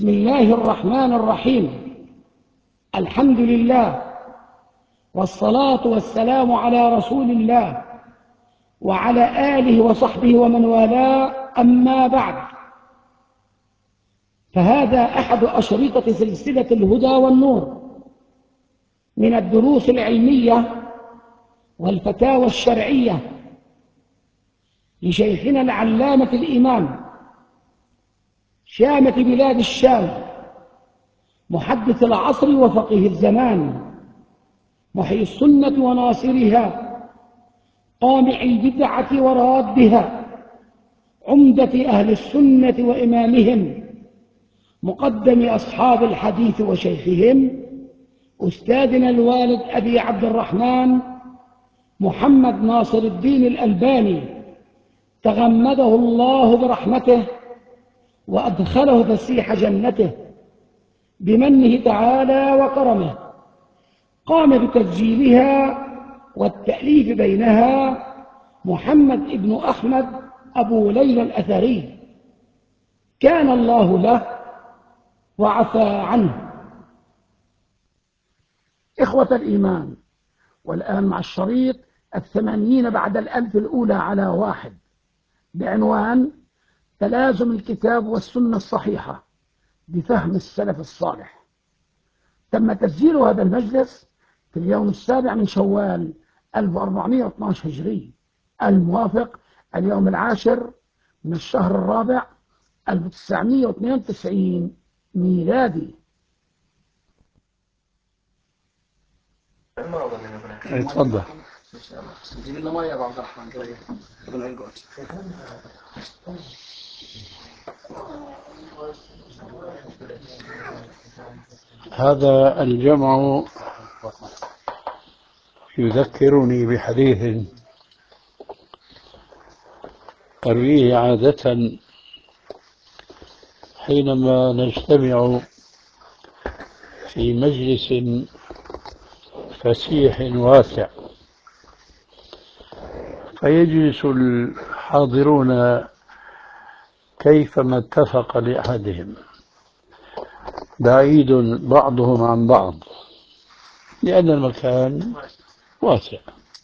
بسم الله الرحمن الرحيم. الحمد لله والصلاة والسلام على رسول الله وعلى آله وصحبه ومن والاه، أما بعد، فهذا أحد أشرطة سلسلة الهدى والنور من الدروس العلمية والفتاوى الشرعية لشيخنا العلامة الإمام شامة بلاد الشام، محدث العصر وفقيه الزمان، محيي السنة وناصرها، قامع البدعة ورادها، عمدة أهل السنة وإمامهم، مقدم أصحاب الحديث وشيخهم، أستاذنا الوالد أبي عبد الرحمن محمد ناصر الدين الألباني، تغمده الله برحمته وأدخله فسيح جنته بمنه تعالى وكرمه. قام بتسجيلها والتأليف بينها محمد بن أحمد أبو ليلى الأثري، كان الله له وعفى عنه. إخوة الإيمان، والآن مع الشريط 80 بعد 1000 الأولى على 1 بعنوان تلازم الكتاب والسنة الصحيحة بفهم السلف الصالح. تم تسجيل هذا المجلس في اليوم 7 من شوال 1412 هجري، الموافق اليوم 10 من الشهر الرابع 1992 ميلادي. تفضل. هذا الجمع يذكرني بحديث أرويه عادة حينما نجتمع في مجلس فسيح واسع، فيجلس الحاضرون كيفما اتفق لأحدهم، بعيد بعضهم عن بعض لأن المكان واسع.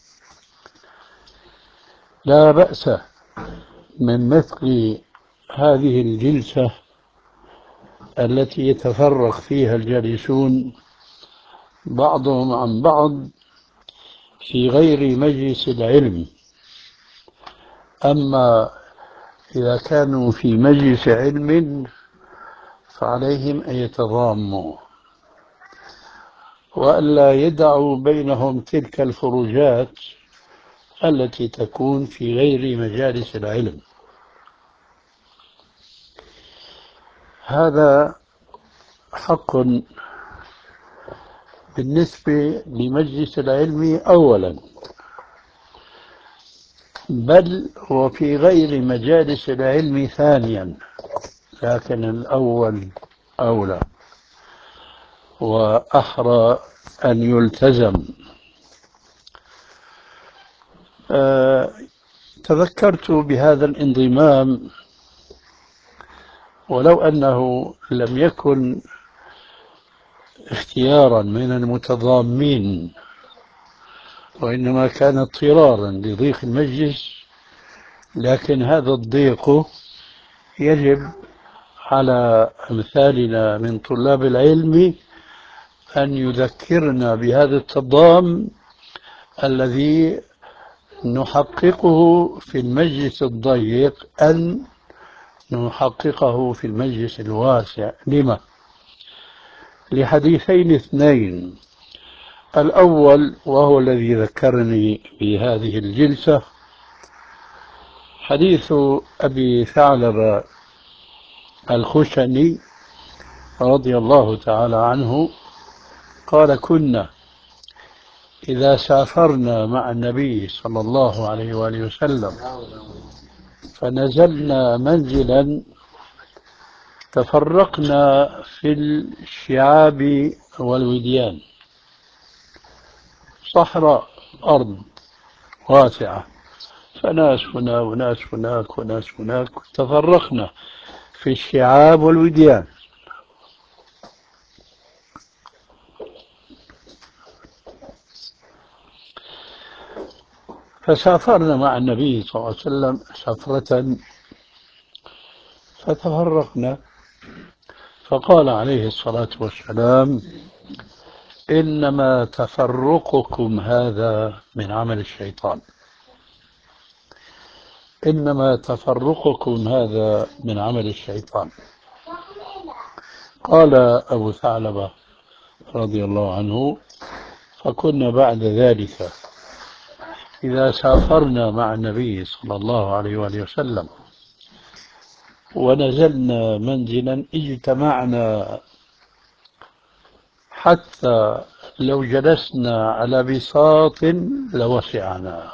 لا بأس من مثل هذه الجلسة التي يتفرق فيها الجالسون بعضهم عن بعض في غير مجلس العلم. أما إذا كانوا في مجلس علم فعليهم أن يتضاموا وألا يدعوا بينهم تلك الفروجات التي تكون في غير مجالس العلم. هذا حق بالنسبة لمجلس العلم أولا، بل وفي غير مجالس العلم ثانيا، لكن الأول أولى وأحرى أن يلتزم. تذكرت بهذا الانضمام ولو أنه لم يكن اختيارا من المتضامين وإنما كان اضطرارا لضيق المجلس، لكن هذا الضيق يجب على أمثالنا من طلاب العلم أن يذكرنا بهذا التضام الذي نحققه في المجلس الضيق أن نحققه في المجلس الواسع. لما؟ لحديثين اثنين. الأول وهو الذي ذكرني بهذه الجلسة حديث أبي ثعلبة الخشني رضي الله تعالى عنه قال: كنا إذا سافرنا مع النبي صلى الله عليه وآله وسلم فنزلنا منزلا تفرقنا في الشعاب والوديان، صحراء أرض واسعة، فناس هنا وناس هناك وناس هناك، تفرقنا في الشعاب والوديان. فسافرنا مع النبي صلى الله عليه وسلم سفرة فتفرقنا، فقال عليه الصلاة والسلام: إنما تفرقكم هذا من عمل الشيطان، إنما تفرقكم هذا من عمل الشيطان. قال أبو ثعلبة رضي الله عنه: فكنا بعد ذلك إذا سافرنا مع النبي صلى الله عليه وآله وسلم ونزلنا منزلا اجتمعنا، حتى لو جلسنا على بساط لوسعنا.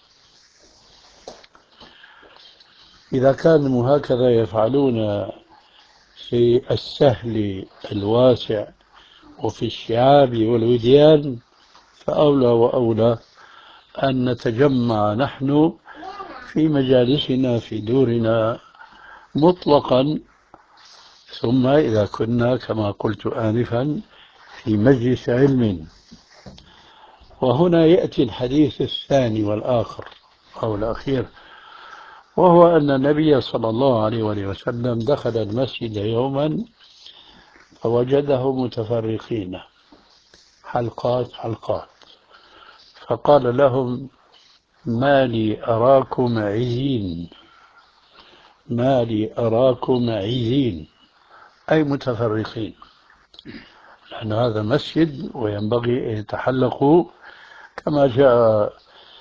إذا كانوا هكذا يفعلون في السهل الواسع وفي الشعاب والوديان، فأولى وأولى أن نتجمع نحن في مجالسنا في دورنا مطلقا. ثم إذا كنا كما قلت آنفا في مجلس علم. وهنا يأتي الحديث الثاني والآخر أو الأخير، وهو أن النبي صلى الله عليه وسلم دخل المسجد يوما فوجده متفرقين حلقات حلقات، فقال لهم: ما لي أراكم عزين، ما لي أراكم عزين، أي متفرقين، لأن هذا مسجد وينبغي أن يتحلقوا كما جاء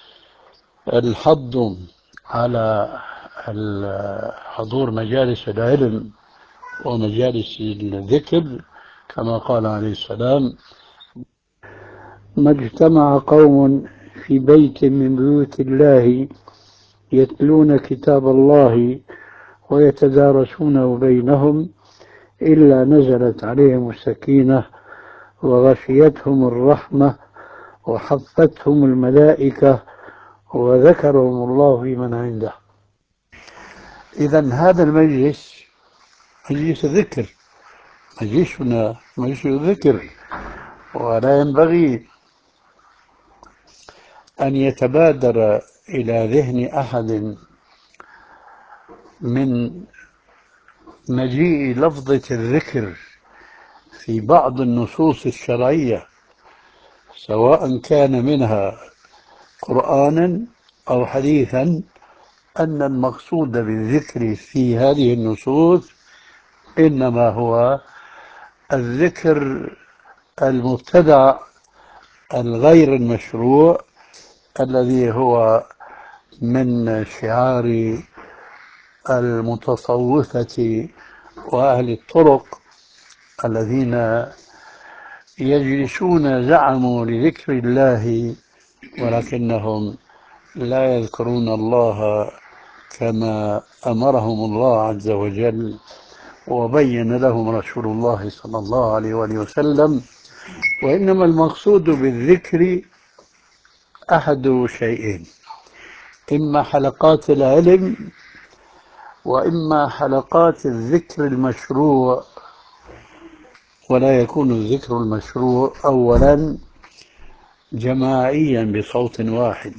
الحض على حضور مجالس العلم ومجالس الذكر، كما قال عليه السلام: ما اجتمع قوم في بيت من بيوت الله يتلون كتاب الله ويتدارسونه بينهم إلا نزلت عليهم السكينة وغشيتهم الرحمة وحفتهم الملائكة وذكرهم الله في من عنده. إذن هذا المجلس مجلس ذكر، مجلسنا مجلس ذكر، ولا ينبغي أن يتبادر إلى ذهن أحد من مجيء لفظة الذكر في بعض النصوص الشرعية، سواء كان منها قرآنا أو حديثا، أن المقصود بالذكر في هذه النصوص إنما هو الذكر المبتدع الغير المشروع، الذي هو من شعار المتصوفة وأهل الطرق الذين يجلسون زعموا لذكر الله ولكنهم لا يذكرون الله كما أمرهم الله عز وجل وبين لهم رسول الله صلى الله عليه وآله وسلم. وإنما المقصود بالذكر أحد شيئين: إما حلقات العلم وإما حلقات الذكر المشروع. ولا يكون الذكر المشروع أولا جماعيا بصوت واحد،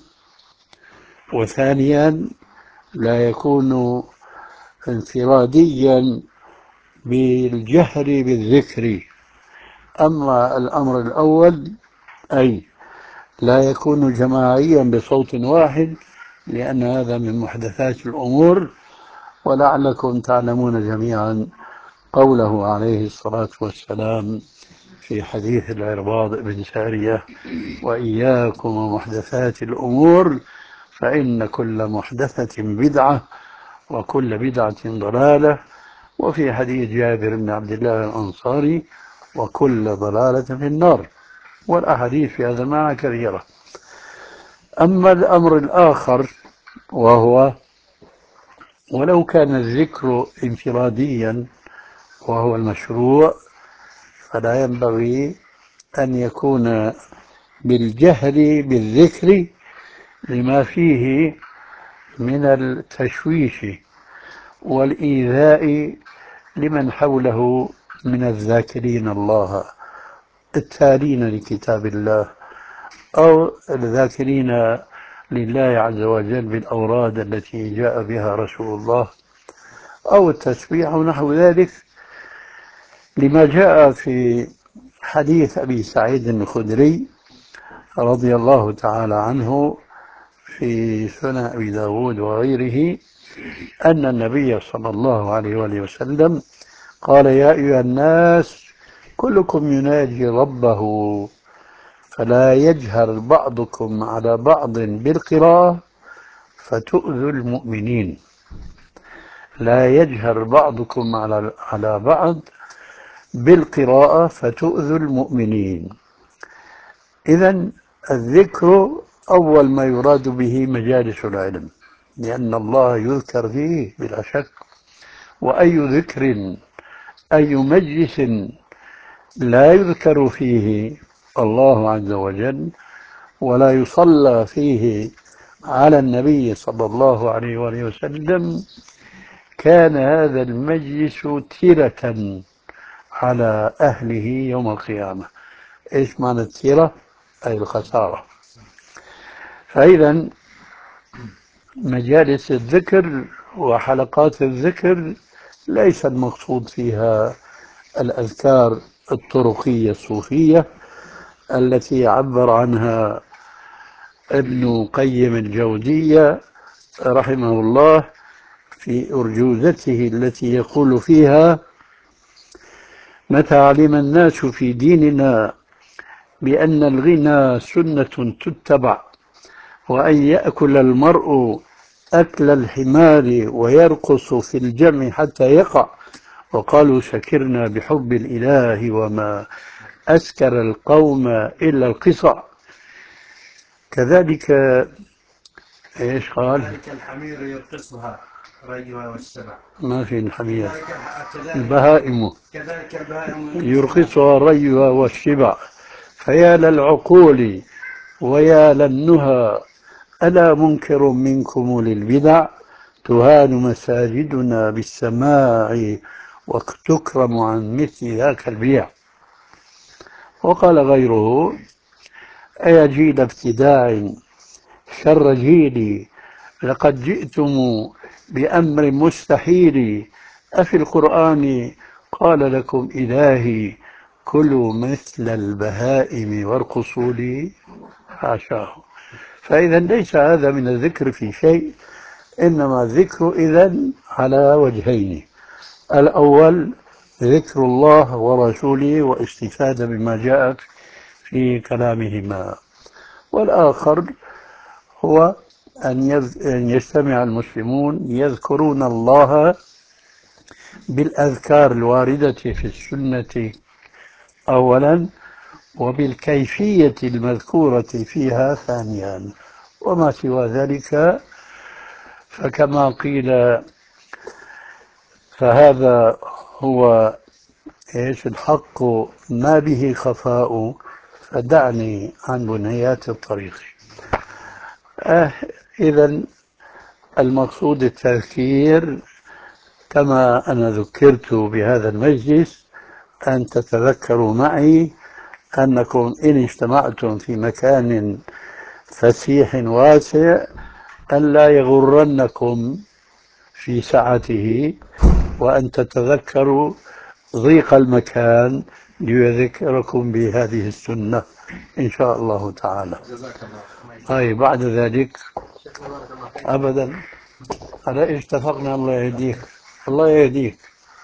وثانيا لا يكون انفراديا بالجهر بالذكر. أما الأمر الأول أي لا يكون جماعيا بصوت واحد، لأن هذا من محدثات الأمور. ولعلكم تعلمون جميعا قوله عليه الصلاة والسلام في حديث العرباض بن سارية: وإياكم ومحدثات الأمور فإن كل محدثة بدعة وكل بدعة ضلالة. وفي حديث جابر بن عبد الله الأنصاري: وكل ضلالة في النار. والأحاديث في هذا المعنى كثيرة. أما الأمر الآخر وهو ولو كان الذكر انفراديا وهو المشروع، فلا ينبغي أن يكون بالجهر بالذكر لما فيه من التشويش والإيذاء لمن حوله من الذاكرين الله التالين لكتاب الله أو الذاكرين لله عز وجل بالأوراد التي جاء بها رسول الله أو التسبيح أو نحو ذلك، لما جاء في حديث أبي سعيد الخدري رضي الله تعالى عنه في سنن أبي داود وغيره أن النبي صلى الله عليه وآله وسلم قال: يا أيها الناس كلكم يناجي ربه فلا يجهر بعضكم على بعض بالقراءة فتؤذوا المؤمنين. لا يجهر بعضكم على بعض بالقراءة فتؤذوا المؤمنين. إذن الذكر أول ما يراد به مجالس العلم، لأن الله يذكر فيه بلا شك، وأي ذكر أي مجلس لا يذكر فيه الله عز وجل ولا يصلى فيه على النبي صلى الله عليه وآله وسلم كان هذا المجلس تيرة على أهله يوم القيامة. إيش معنى التيرة؟ أي الخسارة. فإذا مجالس الذكر وحلقات الذكر ليس المقصود فيها الأذكار الطرقية الصوفية التي عبر عنها ابن قيم الجوزية رحمه الله في أرجوزته التي يقول فيها: متى علم الناس في ديننا بأن الغنى سنة تتبع، وأن يأكل المرء أكل الحمار ويرقص في الجمع حتى يقع، وقالوا سكرنا بحب الإله وما أسكر القوم إلا القصع. كذلك إيش قال؟ كذلك الحمير يرقصها ريها والسبع. ما في الحمير، البهائم كذلك البهائم يرقصها ريها والشبع. فيا للعقول ويا للنهى ألا منكر منكم للبدع، تهان مساجدنا بالسماع وتكرم عن مثل ذاك البيع. وقال غيره: أيا جيل ابتداع شر جيلي، لقد جئتم بأمر مستحيل، أفي القرآن قال لكم إلهي كلوا مثل البهائم وارقصوا لي؟ حاشاه. فإذا ليس هذا من الذكر في شيء، إنما الذكر إذن على وجهين: الأول ذكر الله ورسوله واستفادة بما جاء في كلامهما، والآخر هو أن يجتمع المسلمون يذكرون الله بالأذكار الواردة في السنة أولا، وبالكيفية المذكورة فيها ثانيا، وما سوى ذلك فكما قيل فهذا هو إيش الحق ما به خفاء، فدعني عن بنيات الطريق. إذا المقصود التذكير كما أنا ذكرت بهذا المجلس، أن تتذكروا معي أنكم إن اجتمعتم في مكان فسيح واسع ألا يغرنكم في سعته، وأن تتذكروا ضيق المكان ليذكركم بهذه السنة إن شاء الله تعالى. أي بعد ذلك أبدا على إيش اتفقنا؟ الله يهديك، الله يهديك.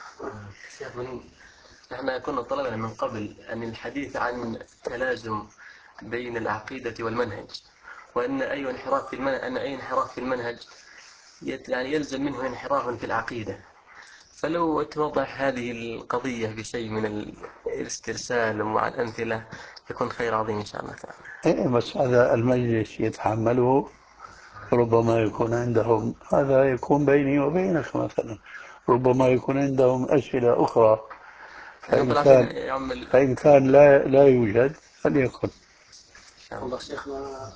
نحن كنا طلبنا من قبل أن الحديث عن تلازم بين العقيدة والمنهج، وأن أي انحراف في المنهج يعني يلزم منه انحراف في العقيدة. فلو توضح هذه القضية بشيء من الاسترسال ومع الأمثلة يكون خير عظيم إن شاء الله تعالى. إيه بس هذا المجلس يتحمله، ربما يكون عندهم، هذا يكون بيني وبينك مثلا، ربما يكون عندهم أسئلة أخرى، فإن كان لا يوجد فليكن. الله شيخنا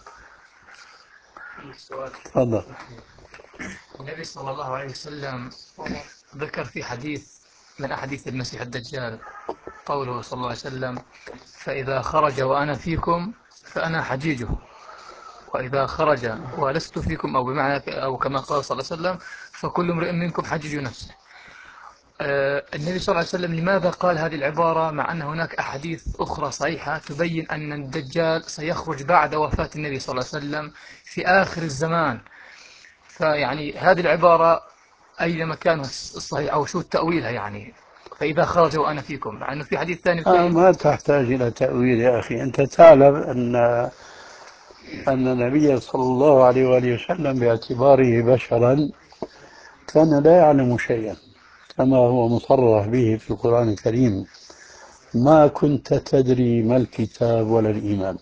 تفضل. النبي صلى الله عليه وسلم ذكر في حديث من أحاديث المسيح الدجال قوله صلى الله عليه وسلم: فإذا خرج وأنا فيكم فأنا حجيجه. وإذا خرج ولست فيكم، أو بمعنى أو كما قال صلى الله عليه وسلم فكل امرئ منكم حجج نفسه. النبي صلى الله عليه وسلم لماذا قال هذه العبارة مع أن هناك أحاديث أخرى صحيحة تبين أن الدجال سيخرج بعد وفاة النبي صلى الله عليه وسلم في آخر الزمان؟ فيعني هذه العبارة أين مكانها الصحيح، أو شو تأويلها يعني؟ فإذا خرج وأنا فيكم، مع أنه في حديث ثاني ما تحتاج إلى تأويل يا أخي. أنت تعلم أن النبي صلى الله عليه وآله وسلم باعتباره بشرا كان لا يعلم شيئا، كما هو مصرح به في القرآن الكريم: ما كنت تدري ما الكتاب ولا الإيمان.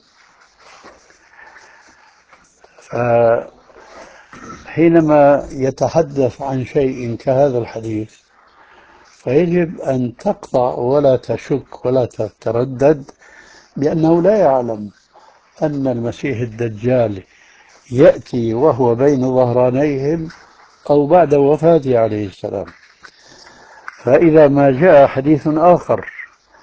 فحينما يتحدث عن شيء كهذا الحديث فيجب أن تقطع ولا تشك ولا تتردد بأنه لا يعلم أن المسيح الدجال يأتي وهو بين ظهرانيهم أو بعد وفاته عليه السلام. فإذا ما جاء حديث آخر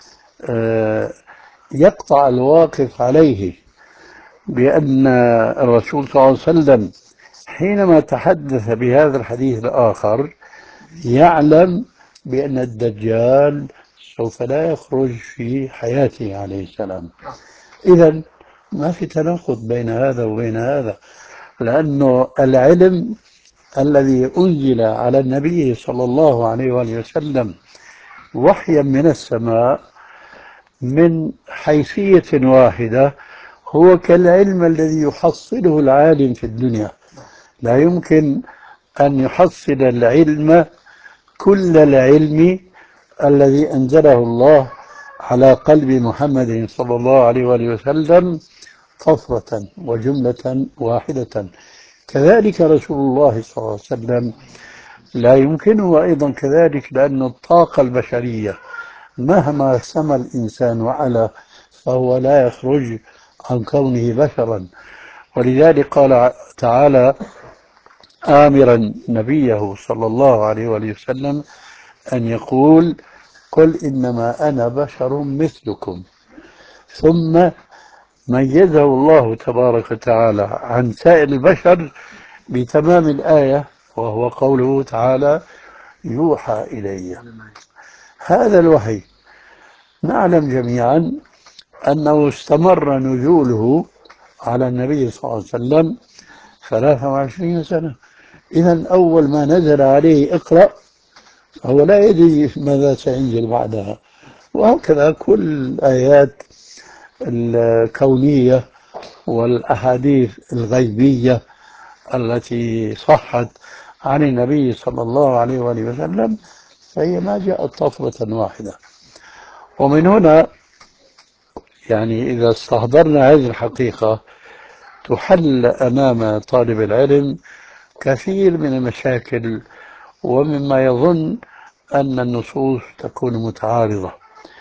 يقطع الواقف عليه بأن الرسول صلى الله عليه وسلم حينما تحدث بهذا الحديث الآخر يعلم بأن الدجال سوف لا يخرج في حياته عليه السلام. إذن ما في تناقض بين هذا وبين هذا، لأنه العلم الذي أنزل على النبي صلى الله عليه وآله وسلم وحيا من السماء من حيثية واحدة هو كالعلم الذي يحصله العالم في الدنيا. لا يمكن أن يحصل العلم كل العلم الذي أنزله الله على قلب محمد صلى الله عليه وآله وسلم طفرة وجملة واحدة. كذلك رسول الله صلى الله عليه وسلم لا يمكنه أيضا كذلك، لأن الطاقة البشرية مهما سمى الإنسان وعلا فهو لا يخرج عن كونه بشرا. ولذلك قال تعالى آمرا نبيه صلى الله عليه وآله وسلم أن يقول: قل إنما أنا بشر مثلكم. ثم ميزه الله تبارك وتعالى عن سائر البشر بتمام الآية، وهو قوله تعالى: يوحى إلي. هذا الوحي نعلم جميعا أنه استمر نزوله على النبي صلى الله عليه وسلم 23 سنة. إذا أول ما نزل عليه اقرأ هو لا يدري ماذا سينزل بعدها. وهكذا كل الآيات الكونية والأحاديث الغيبية التي صحت عن النبي صلى الله عليه وآله وسلم فهي ما جاءت طفرة واحدة. ومن هنا يعني إذا استحضرنا هذه الحقيقة تحل أمام طالب العلم كثير من المشاكل ومما يظن أن النصوص تكون متعارضة.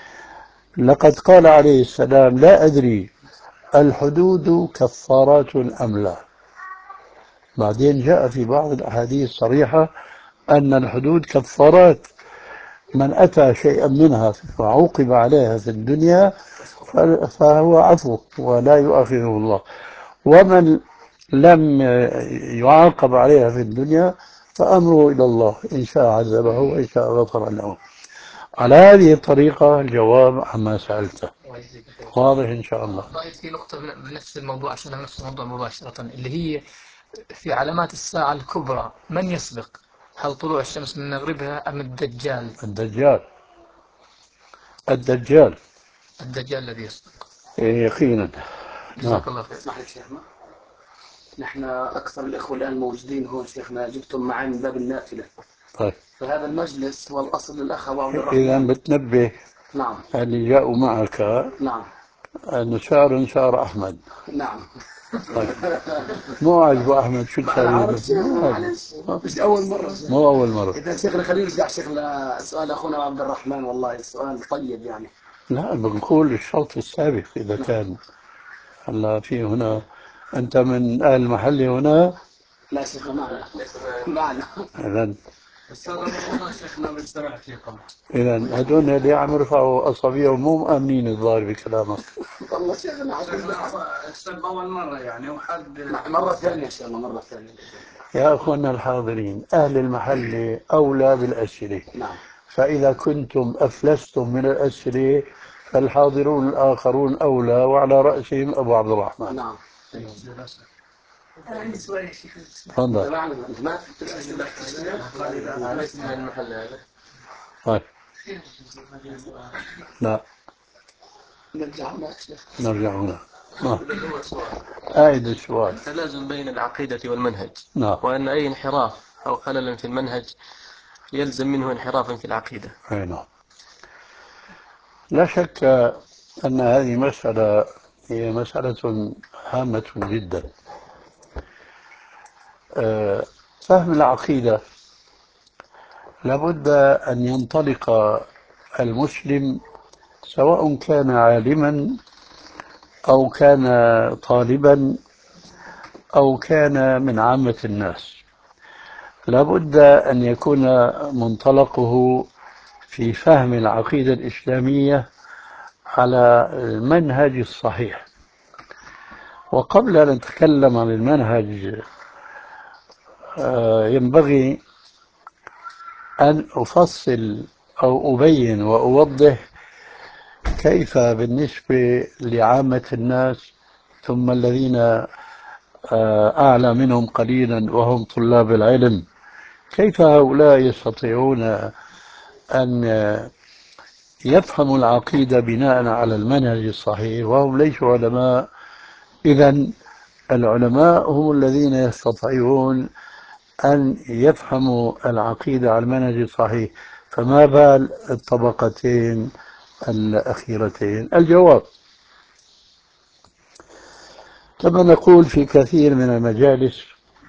لقد قال عليه السلام: لا أدري الحدود كفارات أم لا. بعدين جاء في بعض الأحاديث صريحة أن الحدود كفارات، من أتى شيئا منها وعوقب عليها في الدنيا فهو عفو ولا يؤاخذه الله، ومن لم يعاقب عليها في الدنيا فأمره إلى الله، إن شاء عذبه وإن شاء غفر له. على هذه الطريقة الجواب عما سألته واضح إن شاء الله. طيب، في نقطة بنفس الموضوع، عشان نفس الموضوع مباشرة، اللي هي في علامات الساعة الكبرى من يسبق؟ هل طلوع الشمس من مغربها أم الدجال؟ الدجال. الدجال. الدجال الذي يسبق. يقينا. جزاك الله خير. اسمح لي شيخنا، نحن أكثر الإخوة الآن موجودين هون شيخنا، جبتم معي من باب النافلة. طيب. فهذا المجلس هو الأصل للأخ أبو عبد الرحمن. إذا بتنبه نعم. اللي جاءوا معك نعم. أنه شعر أحمد. نعم. طيب. مو عاجبه أحمد، شو تسوي؟ معلش مش أول مرة. مو أول مرة. إذا شيخنا خلينا نرجع شيخنا سؤال أخونا عبد الرحمن، والله السؤال طيب يعني. لا، بنقول الشوط السابق إذا كان هلا في هنا أنت من أهل المحل هنا. لا شيخنا معنا. معنا. إذن إذا هدول اللي عم يرفعوا أصابعهم مو مآمنين الظاهر بكلامك. والله شيخنا أول مرة يعني مرة ثانية إن شاء الله مرة ثانية. يا أخوانا الحاضرين، أهل المحل أولى بالأسئلة. نعم. فإذا كنتم أفلستم من الأسئلة فالحاضرون الآخرون أولى، وعلى رأسهم أبو عبد الرحمن. نعم. عندي سؤال يا شيخ. تفضل. ما في الأسئلة اسم المحل هذا. طيب. لا نرجع هنا. هو سؤال. أعيد السؤال. التلازم بين العقيدة والمنهج. نعم. وأن أي انحراف أو خلل في المنهج يلزم منه انحرافا في العقيدة. أي نعم. لا شك أن هذه مسألة هي مسألة هامة جدا. فهم العقيدة لابد أن ينطلق المسلم، سواء كان عالما أو كان طالبا أو كان من عامة الناس، لابد أن يكون منطلقه في فهم العقيدة الإسلامية على المنهج الصحيح. وقبل أن نتكلم عن المنهج ينبغي أن أفصل أو أبين وأوضح كيف بالنسبة لعامة الناس ثم الذين أعلى منهم قليلا وهم طلاب العلم، كيف هؤلاء يستطيعون أن يفهموا العقيدة بناء على المنهج الصحيح وهم ليسوا علماء. إذن العلماء هم الذين يستطيعون أن يفهموا العقيدة على المنهج الصحيح، فما بال الطبقتين الأخيرتين؟ الجواب كما نقول في كثير من المجالس،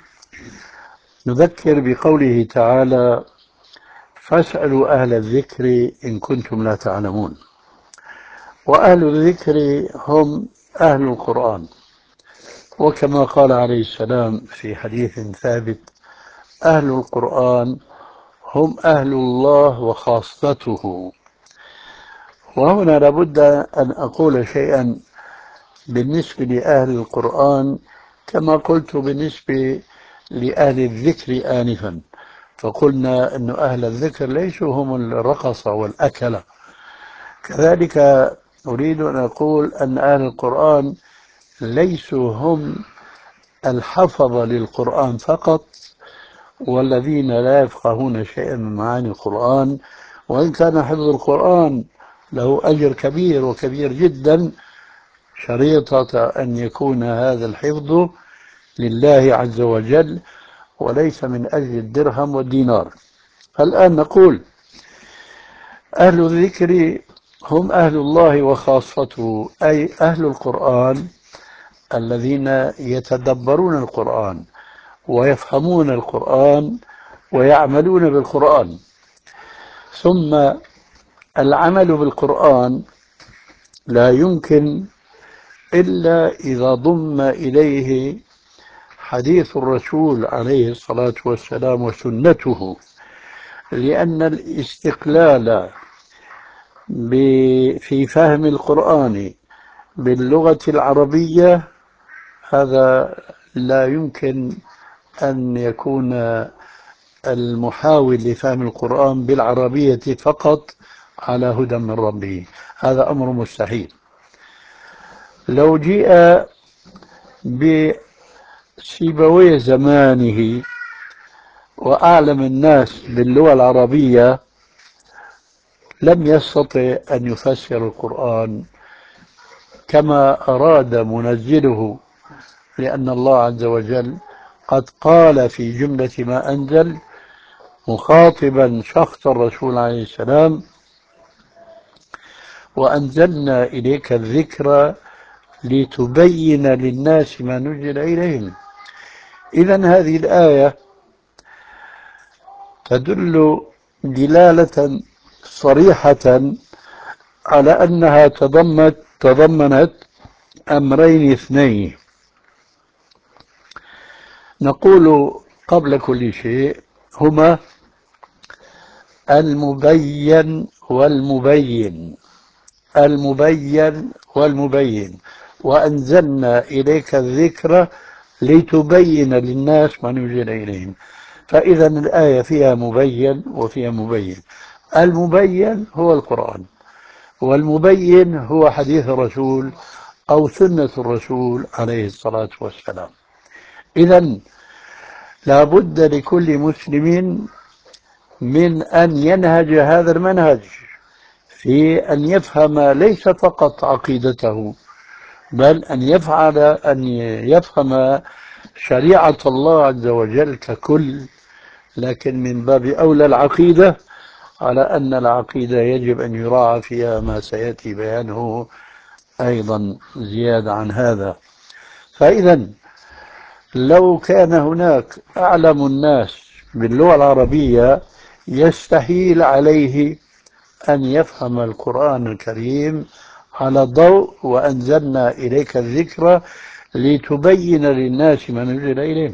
نذكر بقوله تعالى: فاسألوا أهل الذكر إن كنتم لا تعلمون. وأهل الذكر هم أهل القرآن، وكما قال عليه السلام في حديث ثابت: أهل القرآن هم أهل الله وخاصته. وهنا لابد أن أقول شيئا بالنسبة لأهل القرآن كما قلت بالنسبة لأهل الذكر آنفا، فقلنا أن أهل الذكر ليسوا هم الرقصة والأكلة. كذلك أريد أن أقول أن أهل القرآن ليسوا هم الحفظة للقرآن فقط والذين لا يفقهون شيئا من معاني القرآن، وإن كان حفظ القرآن له أجر كبير وكبير جدا، شريطة أن يكون هذا الحفظ لله عز وجل وليس من أجل الدرهم والدينار. الآن نقول أهل الذكر هم أهل الله وخاصته، أي أهل القرآن الذين يتدبرون القرآن ويفهمون القرآن ويعملون بالقرآن. ثم العمل بالقرآن لا يمكن إلا إذا ضم إليه حديث الرسول عليه الصلاة والسلام وسنته، لأن الاستقلال في فهم القرآن باللغة العربية هذا لا يمكن أن يكون المحاول لفهم القرآن بالعربية فقط على هدى من ربه، هذا أمر مستحيل. لو جيء بسيبويه زمانه وأعلم الناس باللغة العربية لم يستطع أن يفسر القرآن كما أراد منزله، لأن الله عز وجل قد قال في جملة ما أنزل مخاطبا شخص الرسول عليه السلام: وأنزلنا إليك الذكر لتبين للناس ما نزل إليهم. إذن هذه الآية تدل دلالة صريحة على أنها تضمنت أمرين اثنين. نقول قبل كل شيء هما المبين والمبين، المبين والمبين، وأنزلنا إليك الذكر لتبين للناس ما نزل إليهم. فإذا الآية فيها مبين وفيها مبين. المبين هو القرآن، والمبين هو حديث الرسول أو سنة الرسول عليه الصلاة والسلام. إذا لا بد لكل مسلم من أن ينهج هذا المنهج في أن يفهم ليس فقط عقيدته، بل أن يفهم شريعة الله عز وجل ككل، لكن من باب أولى العقيدة، على أن العقيدة يجب أن يراعى فيها ما سيأتي بيانه أيضا زيادة عن هذا. فإذا لو كان هناك أعلم الناس باللغة العربية يستحيل عليه أن يفهم القرآن الكريم على ضوء وأنزلنا إليك الذكر لتبين للناس ما نزل إليهم.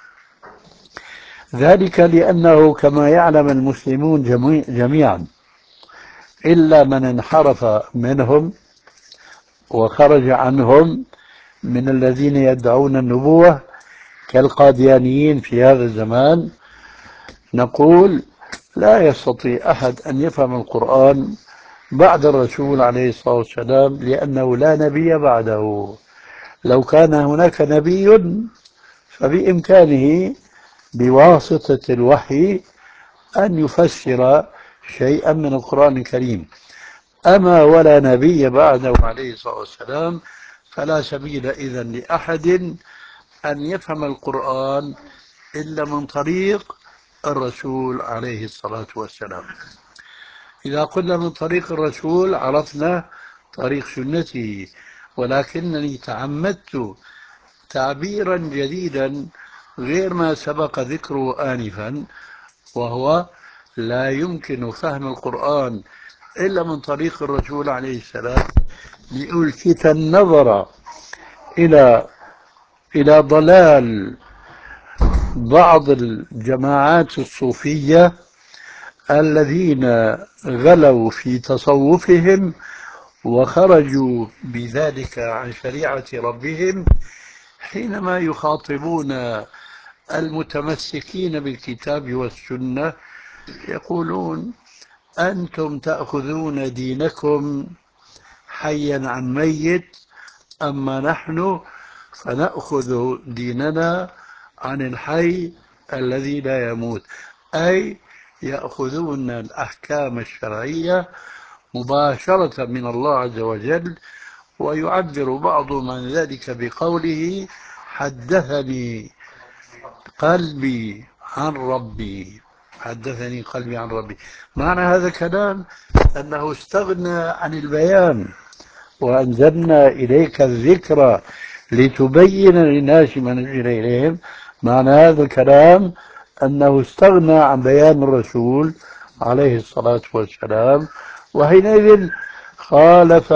ذلك لأنه كما يعلم المسلمون جميعا إلا من انحرف منهم وخرج عنهم من الذين يدعون النبوة كالقاديانيين في هذا الزمان، نقول لا يستطيع أحد أن يفهم القرآن بعد الرسول عليه الصلاة والسلام، لأنه لا نبي بعده. لو كان هناك نبي فبإمكانه بواسطة الوحي أن يفسر شيئا من القرآن الكريم، أما ولا نبي بعده عليه الصلاة والسلام، فلا سبيل إذن لأحد أن يفهم القرآن إلا من طريق الرسول عليه الصلاة والسلام. إذا قلنا من طريق الرسول عرفنا طريق سنته، ولكنني تعمدت تعبيرا جديدا غير ما سبق ذكره آنفا، وهو لا يمكن فهم القرآن إلا من طريق الرسول عليه السلام، لألفت النظر إلى ضلال بعض الجماعات الصوفية الذين غلوا في تصوفهم وخرجوا بذلك عن شريعة ربهم، حينما يخاطبون المتمسكين بالكتاب والسنة يقولون: أنتم تأخذون دينكم حيا عن ميت، أما نحن فنأخذ ديننا عن الحي الذي لا يموت. أي يأخذون الأحكام الشرعية مباشرة من الله عز وجل، ويعبر بعضهم عن ذلك بقوله: حدثني قلبي عن ربي، حدثني قلبي عن ربي. معنى هذا الكلام أنه استغنى عن البيان، وأنزلنا إليك الذكر لتبين للناس ما نزل إليهم. معنى هذا الكلام أنه استغنى عن بيان الرسول عليه الصلاة والسلام، وحينئذ خالف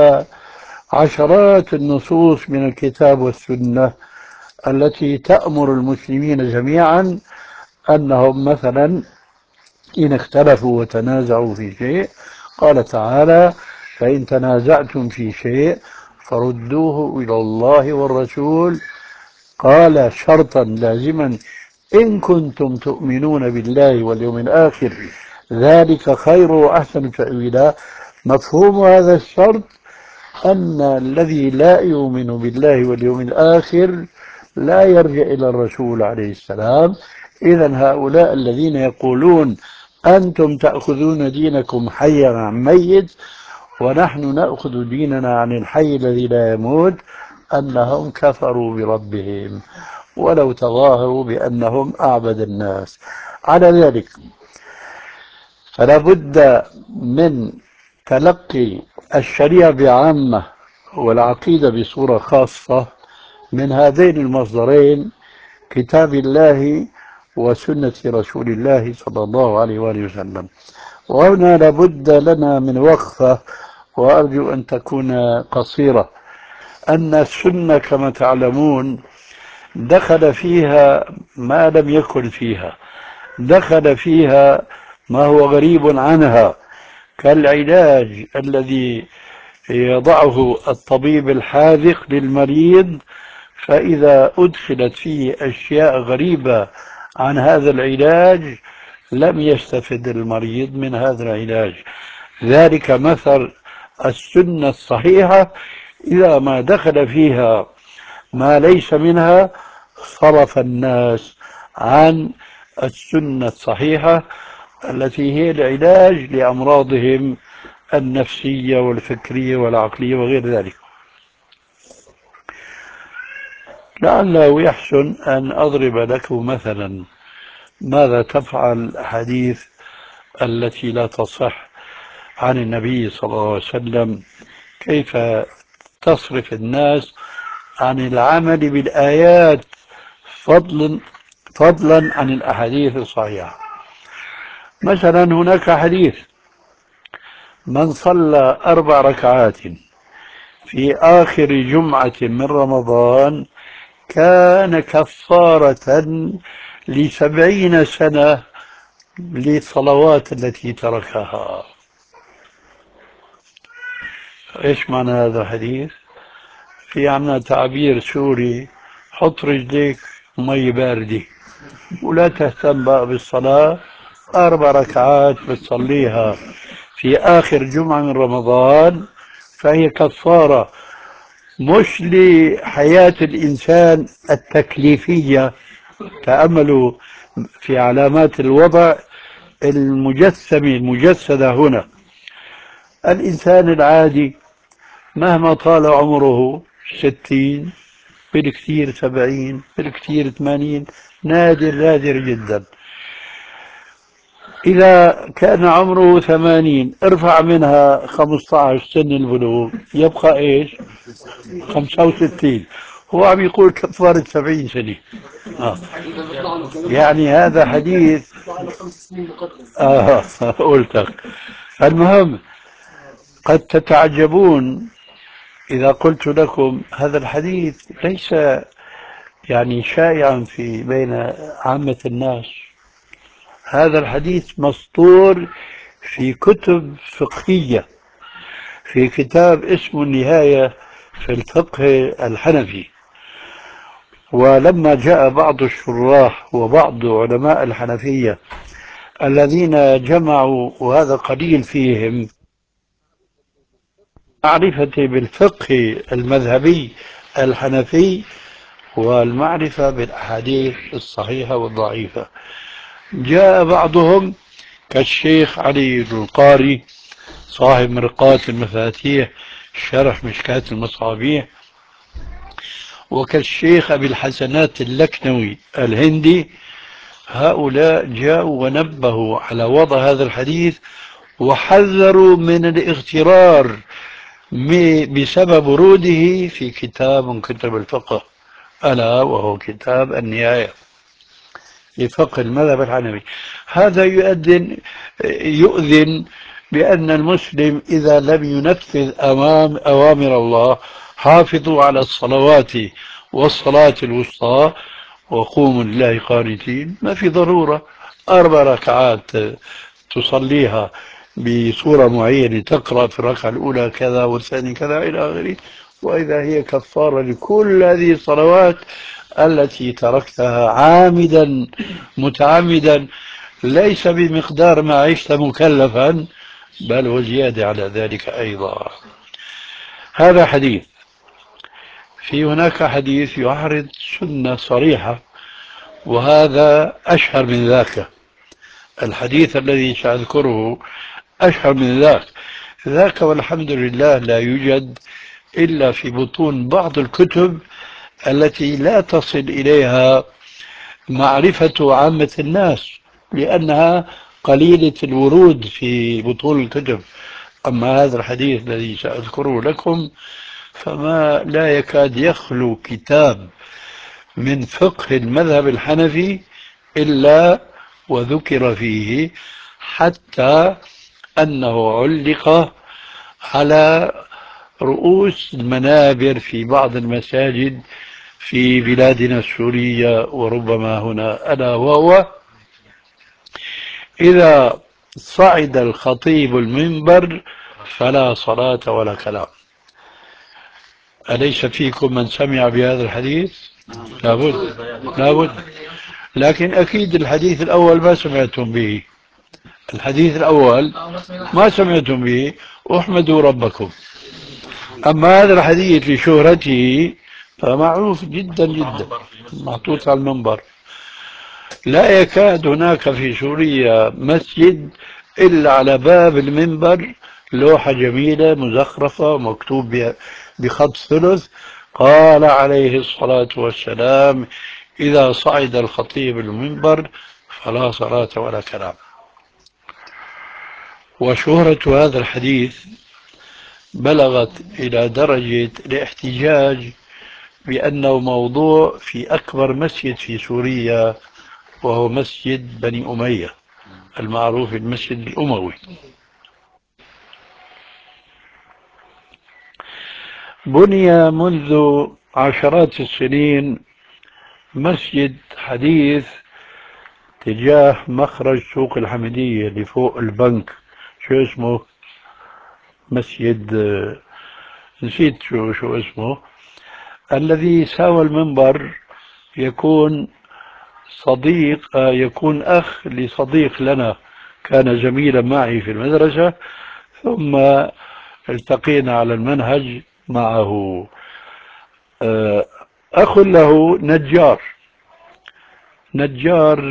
عشرات النصوص من الكتاب والسنة التي تأمر المسلمين جميعا أنهم مثلا إن اختلفوا وتنازعوا في شيء، قال تعالى: فإن تنازعتم في شيء فردوه إلى الله والرسول، قال شرطا لازما: إن كنتم تؤمنون بالله واليوم الآخر ذلك خير وأحسن تأويلا. مفهوم هذا الشرط أن الذي لا يؤمن بالله واليوم الآخر لا يرجع إلى الرسول عليه السلام. إذن هؤلاء الذين يقولون: أنتم تأخذون دينكم حيا عن ميت ونحن نأخذ ديننا عن الحي الذي لا يموت، أنهم كفروا بربهم ولو تظاهروا بأنهم أعبد الناس. على ذلك فلا بد من تلقي الشريعة بعامة والعقيدة بصورة خاصة من هذين المصدرين: كتاب الله وسنة رسول الله صلى الله عليه وآله وسلم. وهنا لابد لنا من وقفة، وأرجو أن تكون قصيرة. أن السنة كما تعلمون دخل فيها ما لم يكن فيها، دخل فيها ما هو غريب عنها، كالعلاج الذي يضعه الطبيب الحاذق للمريض، فإذا أدخلت فيه أشياء غريبة عن هذا العلاج لم يستفد المريض من هذا العلاج. ذلك مثل السنة الصحيحة، إذا ما دخل فيها ما ليس منها صرف الناس عن السنة الصحيحة التي هي العلاج لأمراضهم النفسية والفكرية والعقلية وغير ذلك. لعله يحسن أن أضرب لكم مثلا ماذا تفعل الأحاديث التي لا تصح عن النبي صلى الله عليه وسلم، كيف تصرف الناس عن العمل بالآيات فضلا عن الأحاديث الصحيحة. مثلا هناك حديث: من صلى 4 ركعات في آخر جمعة من رمضان كان كفارة ل70 سنة للصلوات التي تركها. ايش معنى هذا الحديث؟ في عنا تعبير سوري: حط رجليك مي باردة ولا تهتم بقى بالصلاة، 4 ركعات بتصليها في آخر جمعة من رمضان فهي كفارة، مش لحياة الإنسان التكليفية. تأملوا في علامات الوضع المجسدة هنا. الإنسان العادي مهما طال عمره 60، بالكثير 70، بالكثير 80، نادر نادر جدا. إذا كان عمره 80 ارفع منها 15 سن البلوغ يبقى إيش؟ 65. هو عم يقول كفارة 70 سنة. آه. يعني هذا حديث قلتك. المهم، قد تتعجبون إذا قلت لكم هذا الحديث ليس يعني شائعا في بين عامة الناس. هذا الحديث مسطور في كتب فقهية، في كتاب اسمه النهاية في الفقه الحنفي. ولما جاء بعض الشراح وبعض علماء الحنفية الذين جمعوا، وهذا قليل فيهم، معرفة بالفقه المذهبي الحنفي والمعرفة بالأحاديث الصحيحة والضعيفة، جاء بعضهم كالشيخ علي بن القاري صاحب مرقاة المفاتيح شرح مشكاة المصابيح، وكالشيخ أبي الحسنات اللكنوي الهندي. هؤلاء جاءوا ونبهوا على وضع هذا الحديث وحذروا من الاغترار بسبب وروده في كتاب من كتب الفقه، ألا وهو كتاب النهاية في فقه المذهب الحنفي. هذا يؤذن بأن المسلم إذا لم ينفذ أوامر الله: حافظوا على الصلوات والصلاة الوسطى وقوموا لله قانتين، ما في ضرورة 4 ركعات تصليها بصورة معينة، تقرأ في الركعة الأولى كذا والثانية كذا إلى آخره، وإذا هي كفارة لكل هذه الصلوات التي تركتها عامدا متعمدا، ليس بمقدار ما عشت مكلفا، بل وزيادة على ذلك أيضا. هذا حديث. في هناك حديث يعرض سنة صريحة، وهذا أشهر من ذاك. الحديث الذي سأذكره أشهر من ذاك والحمد لله لا يوجد إلا في بطون بعض الكتب التي لا تصل إليها معرفة عامة الناس، لأنها قليلة الورود في بطون الكتب. أما هذا الحديث الذي سأذكره لكم فما لا يكاد يخلو كتاب من فقه المذهب الحنفي إلا وذكر فيه، حتى أنه علق على رؤوس المنابر في بعض المساجد في بلادنا السورية وربما هنا، ألا وهو: إذا صعد الخطيب المنبر فلا صلاة ولا كلام. أليس فيكم من سمع بهذا الحديث؟ لابد لابد. لكن أكيد الحديث الأول ما سمعتم به. الحديث الأول ما سمعتم به، احمدوا ربكم. أما هذا الحديث لشهرته فمعروف جدا جدا، محطوط على المنبر. لا يكاد هناك في سوريا مسجد إلا على باب المنبر لوحة جميلة مزخرفة مكتوب بخط ثلث: قال عليه الصلاة والسلام: إذا صعد الخطيب المنبر فلا صلاة ولا كلام. وشهرة هذا الحديث بلغت إلى درجة الاحتجاج بأنه موضوع في أكبر مسجد في سوريا، وهو مسجد بني أمية المعروف المسجد الأموي. بني منذ عشرات السنين مسجد حديث تجاه مخرج سوق الحمدية اللي فوق البنك، شو اسمه؟ مسجد نسيت شو اسمه، الذي ساوى المنبر يكون صديق، يكون أخ لصديق لنا كان زميلا معي في المدرسة، ثم التقينا على المنهج معه. أخ له نجار، نجار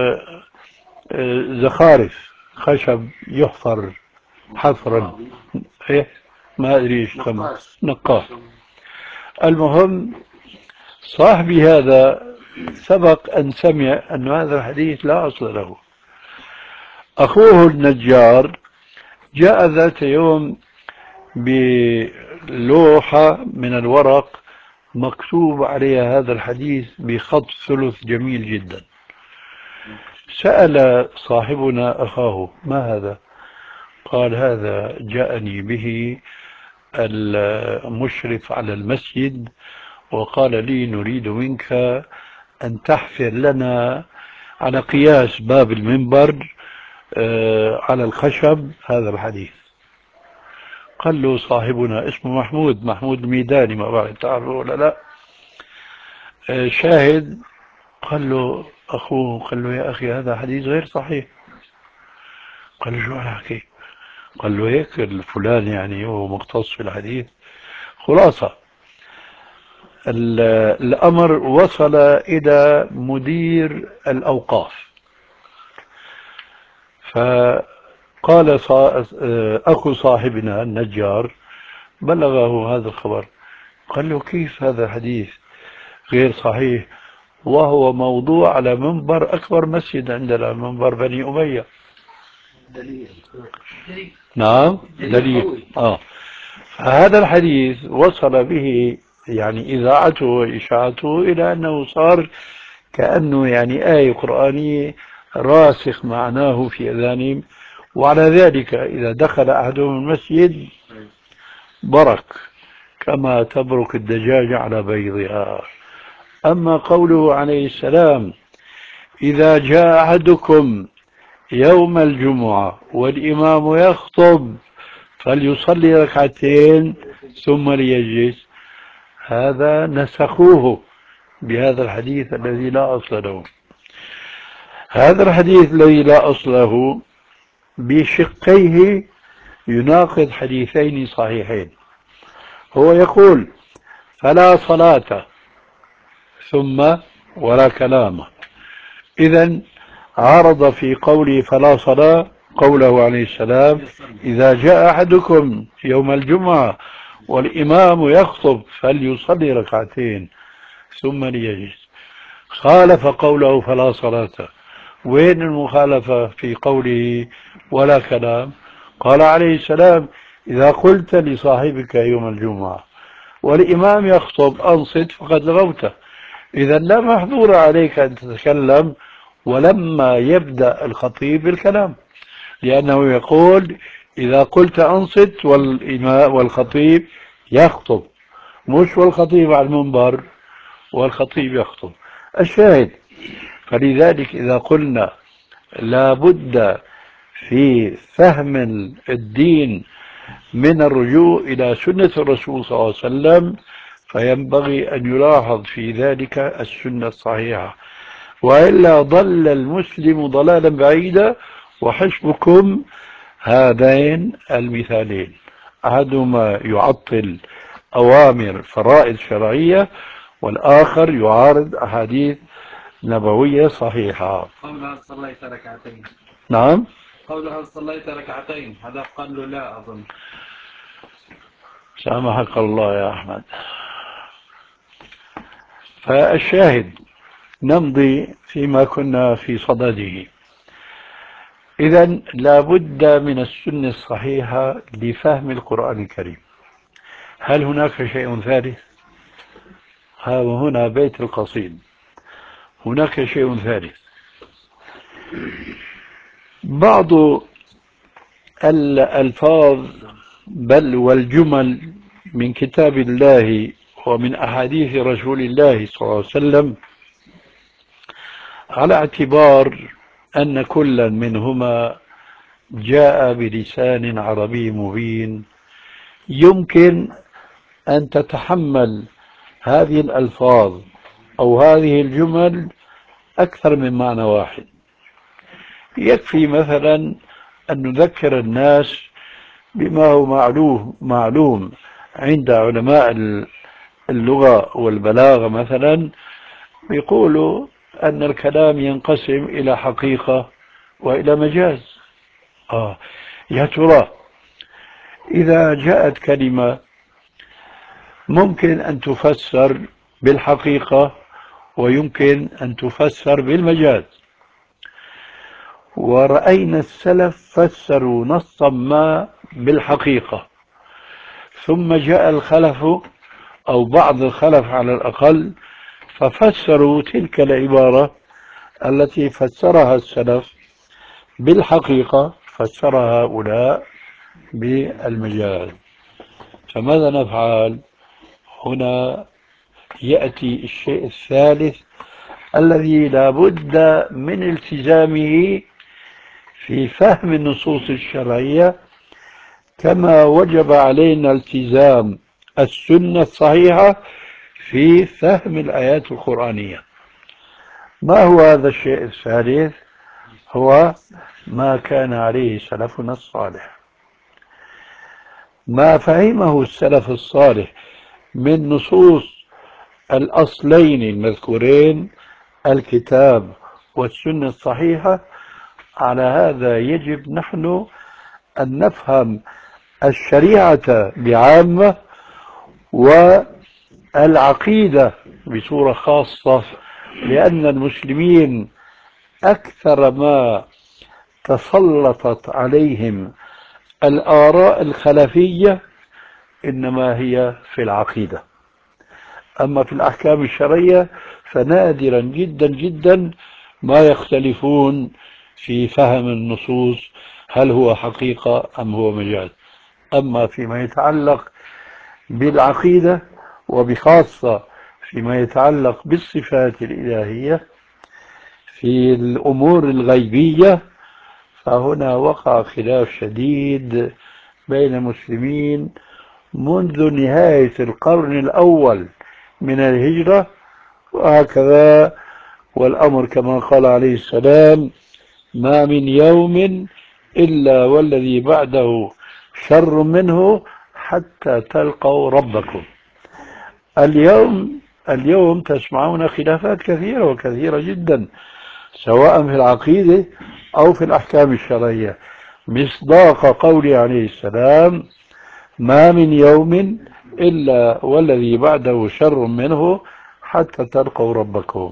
زخارف خشب يحفر حفرا، إيه ما أدري إيش نقاش. المهم صاحبي هذا سبق أن سمع أن هذا الحديث لا أصل له. أخوه النجار جاء ذات يوم بلوحة من الورق مكتوب عليها هذا الحديث بخط ثلث جميل جدا. سأل صاحبنا أخاه: ما هذا؟ قال: هذا جاءني به المشرف على المسجد وقال لي: نريد منك أن تحفر لنا على قياس باب المنبر على الخشب هذا الحديث. قال له صاحبنا اسمه محمود الميداني، ما بعرف تعرفه ولا لا، شاهد. قال له أخوه، قال له: يا أخي هذا حديث غير صحيح. قال له: شو أحكي؟ قال له: هيك الفلان يعني هو مختص في الحديث. خلاصة الأمر وصل إلى مدير الأوقاف، فقال أخو صاحبنا النجار بلغه هذا الخبر. قال له: كيف هذا حديث غير صحيح وهو موضوع على منبر أكبر مسجد عندنا، منبر بني أمية؟ نعم دليل. هذا الحديث وصل به يعني إذاعته وإشاعته إلى أنه صار كأنه يعني آية قرآنية راسخ معناه في أذانهم، وعلى ذلك إذا دخل أحدهم المسجد برك كما تبرك الدجاجة على بيضها. أما قوله عليه السلام: إذا جاء أحدكم يوم الجمعة والإمام يخطب فليصلي ركعتين ثم ليجلس، هذا نسخوه بهذا الحديث الذي لا أصل له. هذا الحديث الذي لا أصل له بشقيه يناقض حديثين صحيحين. هو يقول: فلا صلاة ثم ولا كلام. إذن عارض في قوله فلا صلاة قوله عليه السلام: إذا جاء أحدكم يوم الجمعة والإمام يخطب فليصلي ركعتين ثم ليجلس. خالف قوله فلا صلاة. وين المخالفة في قوله ولا كلام؟ قال عليه السلام: إذا قلت لصاحبك يوم الجمعة والإمام يخطب أنصت فقد لغوته. إذا لا محظور عليك أن تتكلم ولما يبدأ الخطيب بالكلام، لأنه يقول: إذا قلت أنصت والخطيب يخطب، مش والخطيب على المنبر والخطيب يخطب. الشاهد، فلذلك إذا قلنا لا بد في فهم الدين من الرجوع إلى سنة الرسول صلى الله عليه وسلم، فينبغي أن يلاحظ في ذلك السنة الصحيحة، وإلا ضل المسلم ضلالا بعيدا. وحسبكم هذين المثالين، أحدهما يعطل أوامر فرائض شرعية، والآخر يعارض أحاديث نبوية صحيحة. قول هل صليت ركعتين؟ نعم، قول هل صليت ركعتين هذا قال له لا أظن. سامحك الله يا أحمد. فالشاهد نمضي فيما كنا في صدده. إذا لابد من السنة الصحيحة لفهم القرآن الكريم. هل هناك شيء ثالث؟ ها هنا بيت القصيد، هناك شيء ثالث. بعض الألفاظ بل والجمل من كتاب الله ومن أحاديث رسول الله صلى الله عليه وسلم، على اعتبار أن كلا منهما جاء بلسان عربي مبين، يمكن أن تتحمل هذه الألفاظ أو هذه الجمل أكثر من معنى واحد. يكفي مثلا أن نذكر الناس بما هو معلوم عند علماء اللغة والبلاغة. مثلا يقولوا أن الكلام ينقسم إلى حقيقة وإلى مجاز. يا ترى إذا جاءت كلمة ممكن أن تفسر بالحقيقة ويمكن أن تفسر بالمجاز، ورأينا السلف فسروا نصا ما بالحقيقة، ثم جاء الخلف أو بعض الخلف على الأقل ففسروا تلك العبارة التي فسرها السلف بالحقيقة، فسرها هؤلاء بالمجاز. فماذا نفعل؟ هنا يأتي الشيء الثالث الذي لا بد من التزامه في فهم النصوص الشرعية، كما وجب علينا التزام السنة الصحيحة في فهم الآيات القرآنية. ما هو هذا الشيء الثالث؟ هو ما كان عليه سلفنا الصالح. ما فهمه السلف الصالح من نصوص الأصلين المذكورين، الكتاب والسنة الصحيحة، على هذا يجب نحن أن نفهم الشريعة بعامة والعقيدة بصورة خاصة، لأن المسلمين أكثر ما تسلطت عليهم الآراء الخلفية إنما هي في العقيدة. أما في الأحكام الشرعية فنادرا جدا جدا ما يختلفون في فهم النصوص، هل هو حقيقة أم هو مجاز. أما فيما يتعلق بالعقيدة، وبخاصة فيما يتعلق بالصفات الإلهية في الأمور الغيبية، فهنا وقع خلاف شديد بين المسلمين منذ نهاية القرن الأول من الهجرة وهكذا. والأمر كما قال عليه السلام: ما من يوم إلا والذي بعده شر منه حتى تلقوا ربكم. اليوم تسمعون خلافات كثيرة وكثيرة جدا، سواء في العقيدة أو في الأحكام الشرعية، مصداق قوله عليه السلام: ما من يوم إلا والذي بعده شر منه حتى تلقوا ربكم.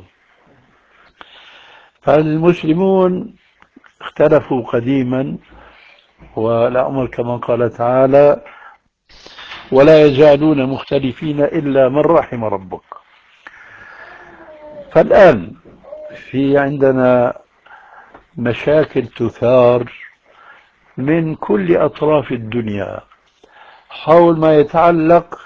فالمسلمون اختلفوا قديما، والأمر كما قال تعالى: ولا يزالون مختلفين إلا من رحم ربك. فالآن في عندنا مشاكل تثار من كل أطراف الدنيا حول ما يتعلق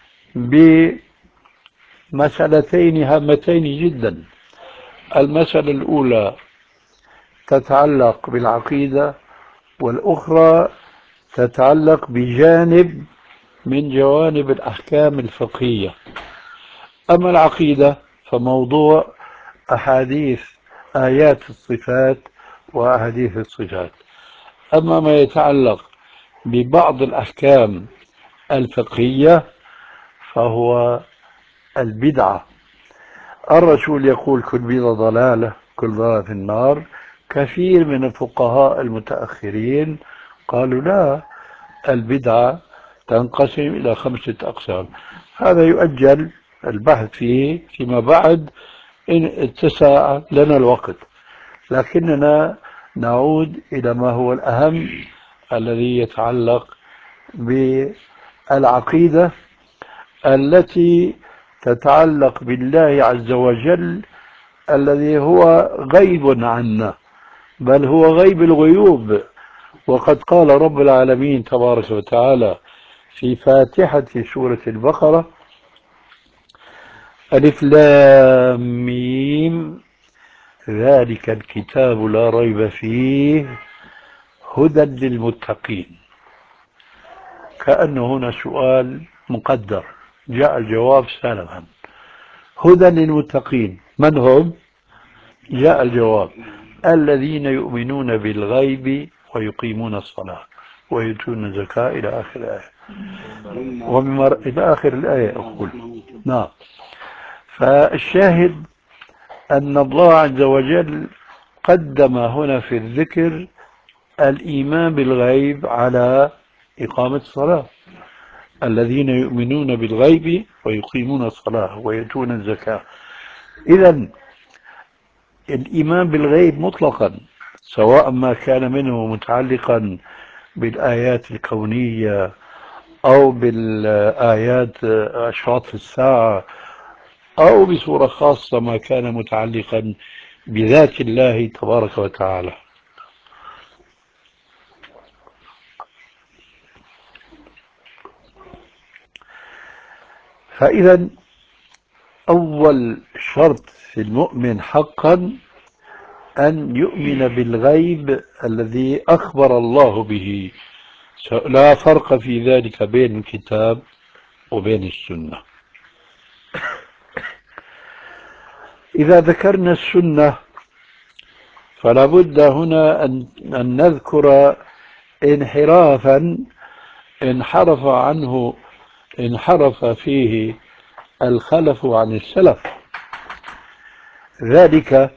بمسألتين هامتين جدا. المسألة الأولى تتعلق بالعقيدة، والأخرى تتعلق بجانب من جوانب الأحكام الفقهية. أما العقيدة فموضوع أحاديث آيات الصفات وأحاديث الصفات. أما ما يتعلق ببعض الأحكام الفقهية فهو البدعة. الرسول يقول كل بدعة ضلالة، كل ضلالة في النار. كثير من الفقهاء المتأخرين قالوا لا، البدعة تنقسم إلى 5 أقسام. هذا يؤجل البحث فيه فيما بعد إن اتسع لنا الوقت، لكننا نعود إلى ما هو الأهم الذي يتعلق بالعقيدة التي تتعلق بالله عز وجل الذي هو غيب عنا، بل هو غيب الغيوب. وقد قال رب العالمين تبارك وتعالى في فاتحة سورة البقرة: ألف لام ميم ذلك الكتاب لا ريب فيه هدى للمتقين. كأنه هنا سؤال مقدر، جاء الجواب سالما. هدى للمتقين من هم؟ جاء الجواب: الذين يؤمنون بالغيب ويقيمون الصلاة ويؤتون الزكاة إلى آخر الآية. إلى آخر الآية أقول. نعم. فالشاهد أن الله عز وجل قدم هنا في الذكر الإيمان بالغيب على إقامة الصلاة. الذين يؤمنون بالغيب ويقيمون الصلاة ويؤتون الزكاة. إذن الإيمان بالغيب مطلقا، سواء ما كان منه متعلقا بالآيات الكونية أو بالآيات أشراط الساعة، أو بصورة خاصة ما كان متعلقا بذات الله تبارك وتعالى. فإذا أول شرط في المؤمن حقا أن يؤمن بالغيب الذي أخبر الله به، لا فرق في ذلك بين الكتاب وبين السنة. إذا ذكرنا السنة فلا بد هنا أن نذكر انحرافا انحرف فيه الخلف عن السلف. ذلك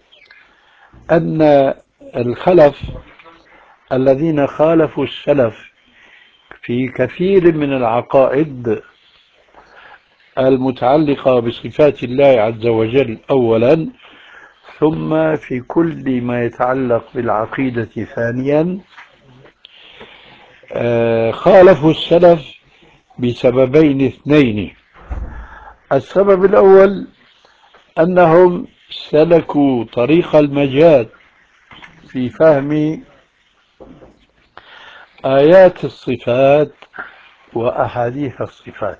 أن الخلف الذين خالفوا السلف في كثير من العقائد المتعلقة بصفات الله عز وجل أولا، ثم في كل ما يتعلق بالعقيدة ثانيا، خالفوا السلف بسببين اثنين. السبب الأول أنهم سلكوا طريق المجاز في فهم آيات الصفات وأحاديث الصفات.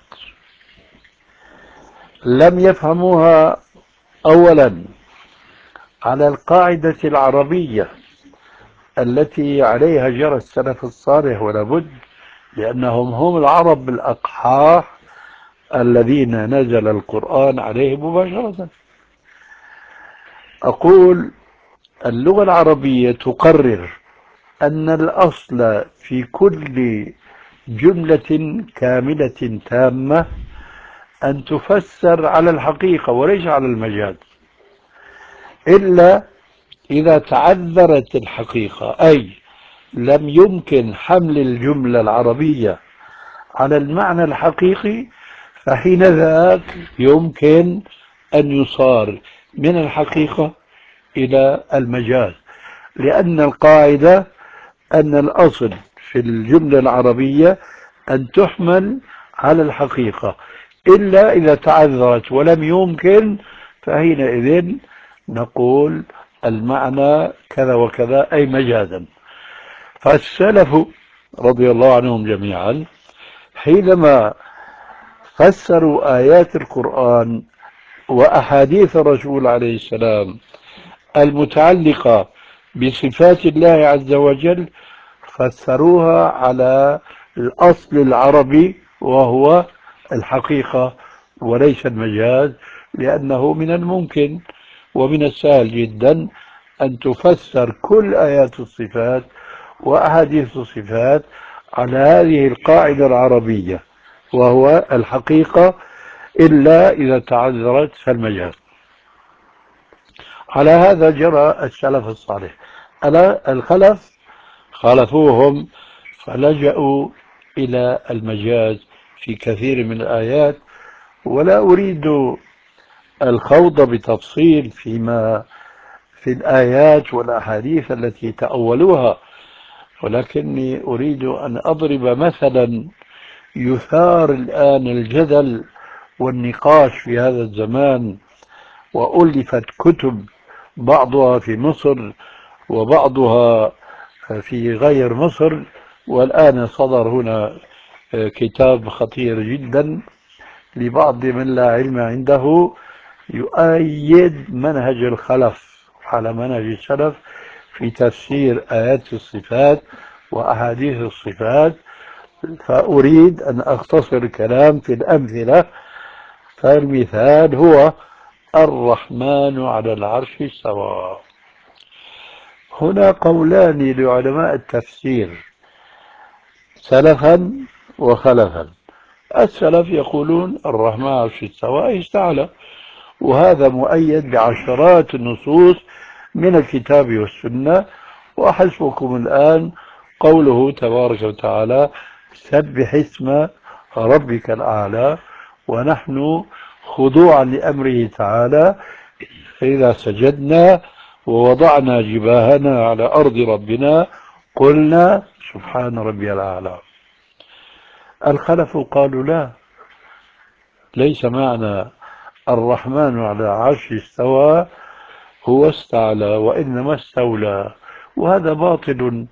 لم يفهموها أولا على القاعدة العربية التي عليها جرى السلف الصالح، ولا بد، لأنهم هم العرب الأقحاح الذين نزل القرآن عليهم مباشرة. أقول اللغة العربية تقرر أن الأصل في كل جملة كاملة تامة أن تفسر على الحقيقة وليس على المجاز، إلا إذا تعذرت الحقيقة، أي لم يمكن حمل الجملة العربية على المعنى الحقيقي، فحين ذاك يمكن أن يصار من الحقيقة إلى المجاز. لأن القاعدة أن الأصل في الجملة العربية أن تحمل على الحقيقة، إلا إذا تعذرت ولم يمكن، فحينئذ نقول المعنى كذا وكذا، أي مجازا. فالسلف رضي الله عنهم جميعا حينما فسروا آيات القرآن وأحاديث الرسول عليه السلام المتعلقة بصفات الله عز وجل، فسروها على الأصل العربي وهو الحقيقة وليس المجاز، لأنه من الممكن ومن السهل جدا أن تفسر كل آيات الصفات وأحاديث الصفات على هذه القاعدة العربية وهو الحقيقة، إلا إذا تعذرت فالمجاز. على هذا جرى السلف الصالح. ألا الخلف خالفوهم فلجأوا إلى المجاز في كثير من الآيات، ولا أريد الخوض بتفصيل فيما في الآيات والأحاديث التي تأولوها، ولكني أريد أن أضرب مثلا يثار الآن الجدل والنقاش في هذا الزمان، وألفت كتب بعضها في مصر وبعضها في غير مصر، والآن صدر هنا كتاب خطير جدا لبعض من لا علم عنده يؤيد منهج الخلف على منهج السلف في تفسير آيات الصفات وأحاديث الصفات. فأريد أن أختصر الكلام في الأمثلة. فالمثال هو الرحمن على العرش استوى. هنا قولان لعلماء التفسير سلفا وخلفا. السلف يقولون الرحمن على العرش استوى أي استعلى، وهذا مؤيد بعشرات النصوص من الكتاب والسنة. وحسبكم الآن قوله تبارك وتعالى سبح اسم ربك الأعلى، ونحن خضوعا لأمره تعالى فإذا سجدنا ووضعنا جباهنا على أرض ربنا قلنا سبحان ربي الأعلى. الخلف قالوا لا، ليس معنى الرحمن على العرش استوى هو استعلى، وإنما استولى، وهذا باطل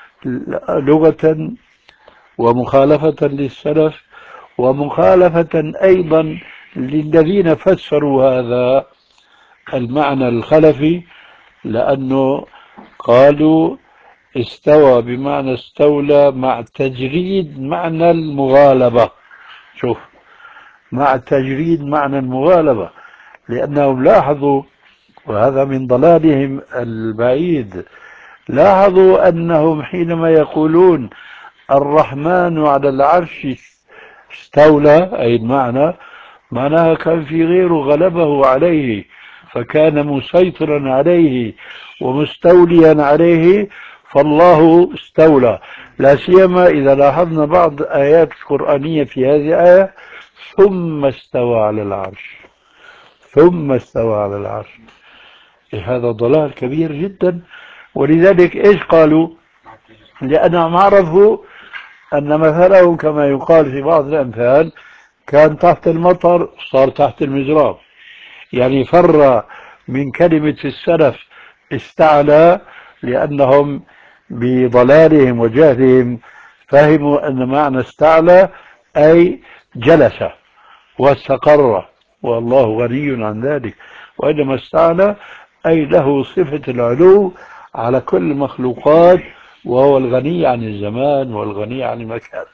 لغة ومخالفة للسلف ومخالفة أيضا للذين فسروا هذا المعنى الخلفي، لأنه قالوا استوى بمعنى استولى مع تجريد معنى المغالبة. شوف، مع تجريد معنى المغالبة، لأنهم لاحظوا، وهذا من ضلالهم البعيد، لاحظوا أنهم حينما يقولون الرحمن على العرش استولى أي المعنى معناها كان في غيره غلبه عليه فكان مسيطرا عليه ومستوليا عليه، فالله استولى. لا سيما إذا لاحظنا بعض آيات القرآنية في هذه الآية ثم استوى على العرش، ثم استوى على العرش. هذا ضلال كبير جدا. ولذلك إيش قالوا؟ لأنهم عرفوا أن مثلهم كما يقال في بعض الأمثال كان تحت المطر صار تحت المزراب، يعني فر من كلمة السلف استعلى، لأنهم بضلالهم وجهلهم فهموا أن معنى استعلى أي جلس واستقر، والله غني عن ذلك، وإنما استعلى أي له صفة العلو على كل المخلوقات، وهو الغني عن الزمان والغني عن المكان.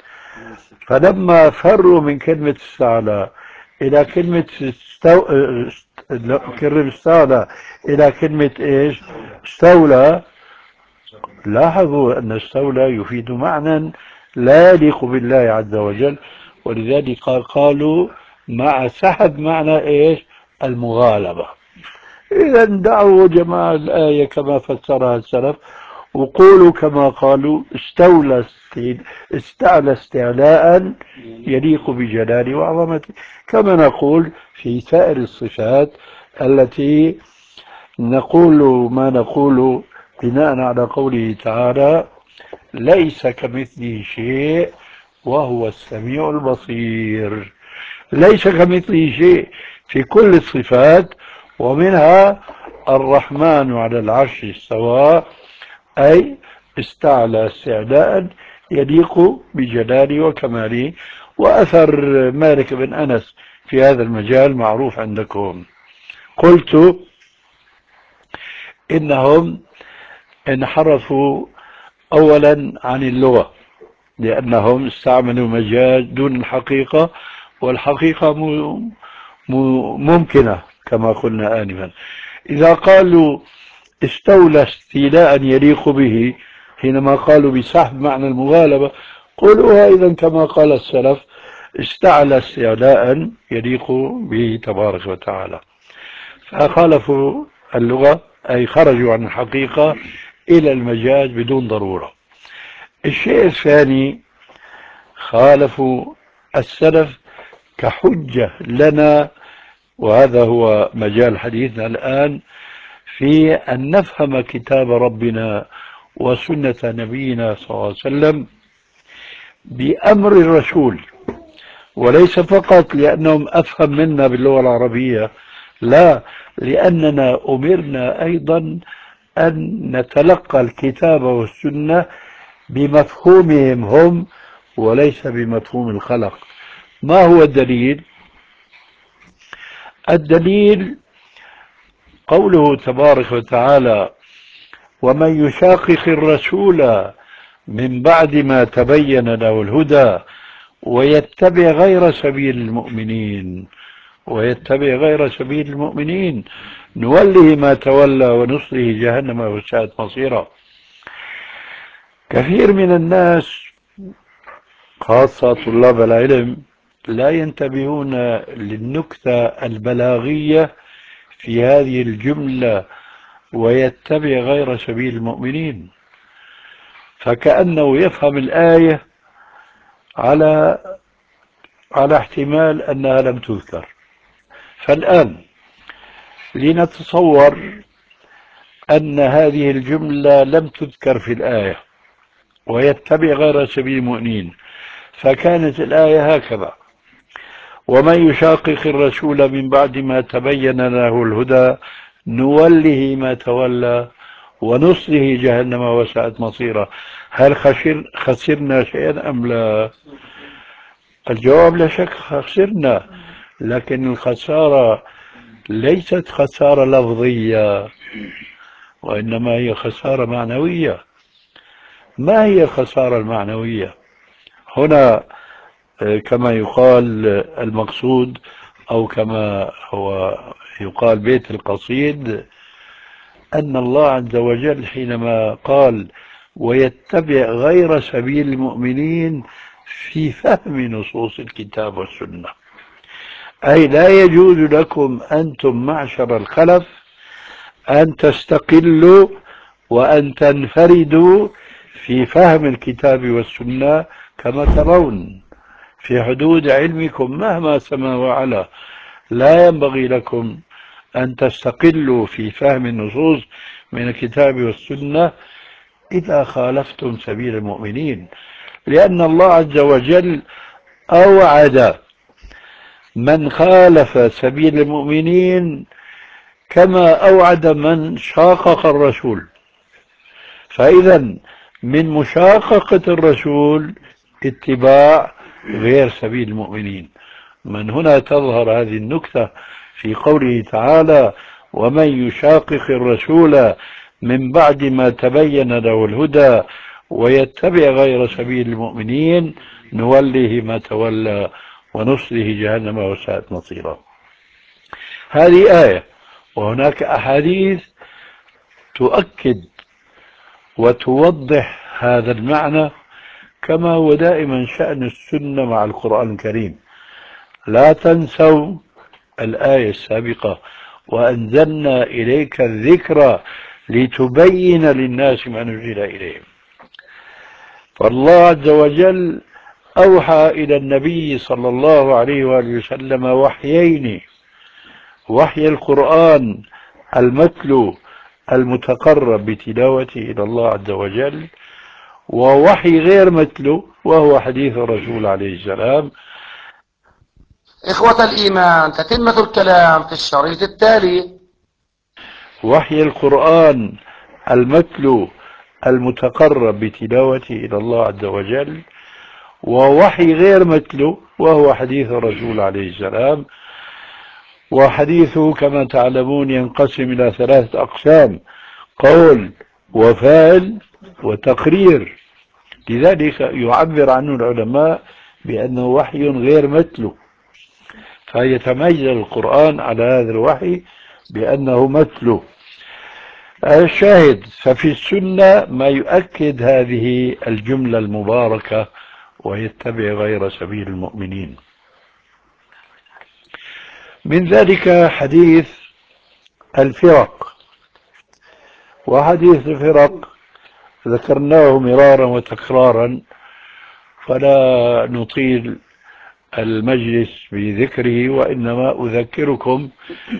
فلما فروا من كلمة استعلى إلى كلمة استعلى إلى كلمة إيش؟ استولى، لاحظوا أن استولى يفيد معنى لا يليق بالله عز وجل، ولذلك قالوا مع سحب معنى إيش؟ المغالبة. إذا دعوا جماعة الآية كما فسرها السلف، وقولوا كما قالوا استعلى استعلاء يليق بجلاله وعظمته، كما نقول في سائر الصفات التي نقول ما نقول بناء على قوله تعالى ليس كمثله شيء وهو السميع البصير. ليس كمثله شيء في كل الصفات، ومنها الرحمن على العرش استوى أي استعلى استعلاء يليق بجلاله وكماله. وأثر مالك بن أنس في هذا المجال معروف عندكم. قلت إنهم انحرفوا أولا عن اللغة، لأنهم استعملوا مجاز دون الحقيقة، والحقيقة ممكنة كما قلنا آنفا. إذا قالوا استولى استيلاء يليق به، حينما قالوا بسحب معنى المغالبة، قولوها إذا كما قال السلف استعلى استعلاء يليق به تبارك وتعالى. فخالفوا اللغة، أي خرجوا عن الحقيقة إلى المجاز بدون ضرورة. الشيء الثاني، خالفوا السلف كحجة لنا، وهذا هو مجال حديثنا الآن، في أن نفهم كتاب ربنا وسنة نبينا صلى الله عليه وسلم بأمر الرسول، وليس فقط لأنهم أفهم منا باللغة العربية، لا، لأننا أمرنا أيضا أن نتلقى الكتاب والسنة بمفهومهم هم وليس بمفهوم الخلق. ما هو الدليل؟ الدليل قوله تبارك وتعالى: ومن يشاقق الرسول من بعد ما تبين له الهدى ويتبع غير سبيل المؤمنين، ويتبع غير سبيل المؤمنين نوله ما تولى ونصله جهنم وساءت مصيرا. كثير من الناس خاصة طلاب العلم لا ينتبهون للنكتة البلاغية في هذه الجملة: ويتبع غير سبيل المؤمنين، فكأنه يفهم الآية على احتمال أنها لم تذكر. فالآن لنتصور أن هذه الجملة لم تذكر في الآية، ويتبع غير سبيل المؤمنين، فكانت الآية هكذا: ومن يشاقق الرسول من بعد ما تبين له الهدى نوله ما تولى ونصله جهنم وساءت مصيرا. هل خسرنا شيئا أم لا؟ الجواب لا شك خسرنا، لكن الخسارة ليست خسارة لفظية، وإنما هي خسارة معنوية. ما هي الخسارة المعنوية هنا؟ كما يقال المقصود، أو كما هو يقال بيت القصيد، أن الله عز وجل حينما قال ويتبع غير سبيل المؤمنين في فهم نصوص الكتاب والسنة، أي لا يجوز لكم أنتم معشر الخلف أن تستقلوا وأن تنفردوا في فهم الكتاب والسنة كما ترون في حدود علمكم مهما سما وعلا. لا ينبغي لكم أن تستقلوا في فهم النصوص من الكتاب والسنة إذا خالفتم سبيل المؤمنين، لأن الله عز وجل أوعد من خالف سبيل المؤمنين كما أوعد من شاقق الرسول. فإذا من مشاققة الرسول اتباع غير سبيل المؤمنين. من هنا تظهر هذه النكتة في قوله تعالى: ومن يشاقق الرسول من بعد ما تبين له الهدى ويتبع غير سبيل المؤمنين نوله ما تولى ونصله جهنم وساءت مصيرا. هذه آية، وهناك أحاديث تؤكد وتوضح هذا المعنى، كما هو دائما شأن السنة مع القرآن الكريم. لا تنسوا الآية السابقة: وأنزلنا إليك الذكر لتبين للناس ما نزل إليهم. فالله عز وجل أوحى إلى النبي صلى الله عليه وآله وسلم وحيين: وحي القرآن المتلو المتقرب بتلاوته إلى الله عز وجل، ووحي غير متلو وهو حديث الرسول عليه السلام. إخوة الإيمان، تتمة الكلام في الشريط التالي. وحي القرآن المتلو المتقرب بتلاوته إلى الله عز وجل، ووحي غير متلو وهو حديث الرسول عليه السلام. وحديثه كما تعلمون ينقسم إلى 3 أقسام: قول وفعل وتقرير. لذلك يعبر عنه العلماء بأنه وحي غير متلو، فيتميز القرآن على هذا الوحي بأنه متلو. الشاهد، ففي السنة ما يؤكد هذه الجملة المباركة: ويتبع غير سبيل المؤمنين. من ذلك حديث الفرق، وحديث الفرق ذكرناه مرارا وتكرارا، فلا نطيل المجلس بذكره، وإنما أذكركم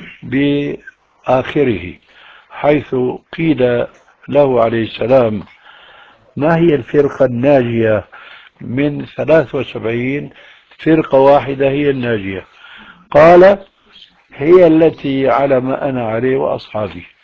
بآخره، حيث قيل له عليه السلام: ما هي الفرقة الناجية من 73 فرقة واحدة هي الناجية؟ قال: هي التي على ما أنا عليه وأصحابي.